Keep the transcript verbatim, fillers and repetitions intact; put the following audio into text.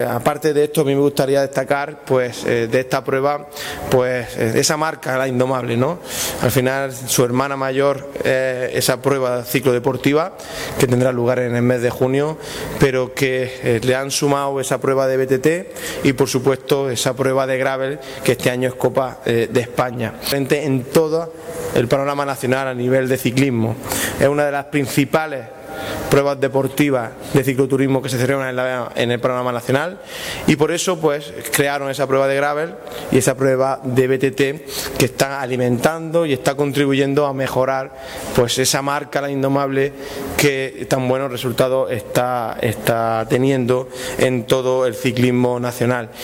Aparte de esto, a mí me gustaría destacar pues eh, de esta prueba pues eh, esa marca, la Indomable, ¿no? Al final su hermana mayor, eh, esa prueba ciclodeportiva que tendrá lugar en el mes de junio, pero que eh, le han sumado esa prueba de B T T y por supuesto esa prueba de gravel que este año es Copa eh, de España. En todo el panorama nacional a nivel de ciclismo, es una de las principales pruebas deportivas de cicloturismo que se celebran en, la, en el panorama nacional, y por eso pues crearon esa prueba de gravel y esa prueba de B T T que está alimentando y está contribuyendo a mejorar pues esa marca, la Indomable, que tan buenos resultados está, está teniendo en todo el ciclismo nacional.